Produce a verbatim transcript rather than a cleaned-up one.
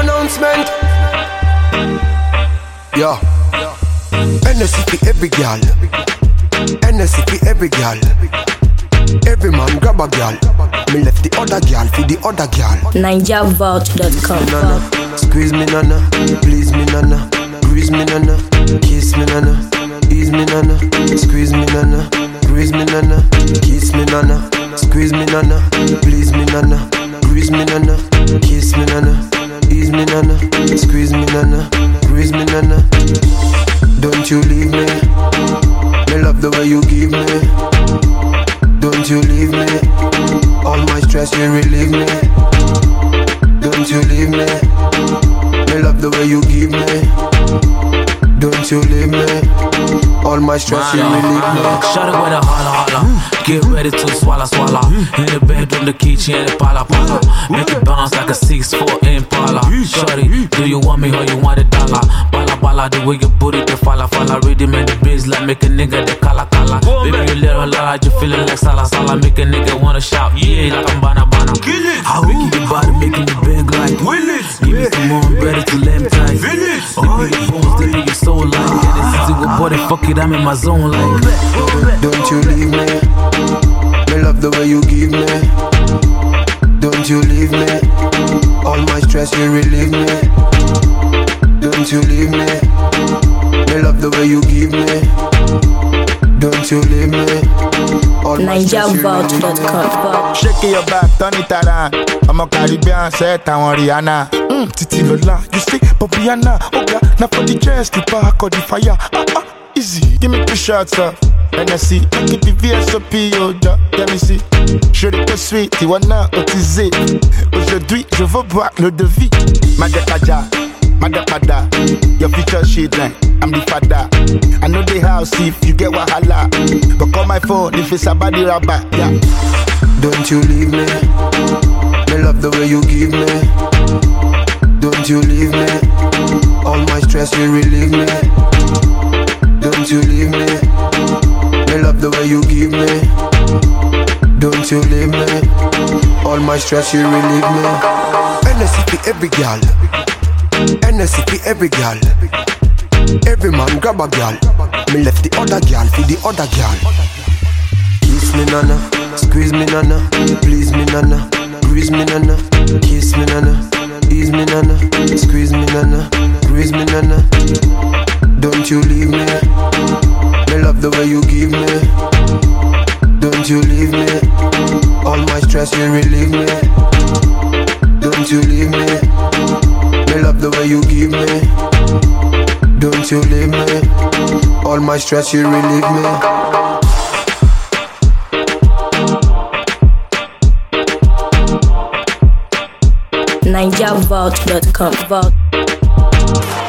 announcement. Yeah. N S C for every girl. N S C for every girl. Every man grab a girl. Me left the other girl for the other girl. Niger Vault dot com. Nana, squeeze me nana, please me nana, grease me nana, kiss me nana, ease me nana, squeeze me nana, grease me nana, kiss me nana, squeeze me nana, please me nana, grease me nana, kiss me nana, ease me nana, squeeze me nana, grease me nana. Don't you leave me, me love the way you give me. Don't you leave me, all my stress you relieve me. Don't you leave me, me love the way you give me. Don't you leave me, all my stress you relieve me. Shut it with a holla holla, get ready to swallow swallow. In the bedroom the kitchen the pala pala. Make it bounce like a six four Impala. Shorty, do you want me or you want a dollar? Bala bala, the way you put it, the falla falla. Rhythm and the biz like make a nigga the kala kala. Baby you little large, you feeling like sala sala. Make a nigga wanna shout, yeah, like I'm bana bana. How we keep your body making you bang like Willis. Give me some more, I'm ready to let me tight. Oh, you bones, they make you so like. And it's easy with body, fuck it, I'm in my zone like. Don't you leave me, me love the way you give me. Don't you leave me, all my stress you relieve me. Don't you leave me, me love the way you give me. Don't you leave me, all my stress you relieve me. Shake your back, turn it around. I'm a Caribbean, set I want Rihanna. Mm, Titi Lola, you see, Popiana. Oga, now for the chest, the park or the fire. Ah ah, easy, give me two shots up. N S C, make it the V S O P, yo, ja, let me see. Je l'ai sweet, Tiwana, autisé. Aujourd'hui, je veux boire le devis. Madakaja, Madapada, your future children, I'm the father. I know the house if you get wahala. But call my phone if it's a body rabba, yeah. Don't you leave me, me love the way you give me. Don't you leave me, all my stress you relieve me. Don't you leave me, me love the way you give me. Don't you leave me, all my stress you relieve me. N S C for every girl, N S C for every girl. Every man grab a girl, me left the other girl for the other girl. Kiss me nana, squeeze me nana, please me nana, grease me nana, kiss me nana, ease me nana, squeeze me nana, grease me nana. Don't you leave me, me love the way you give me. Don't you leave me, all my stress you relieve me. Don't you leave me, me love the way you give me. Don't you leave me, all my stress you relieve me. Niger Vault dot com.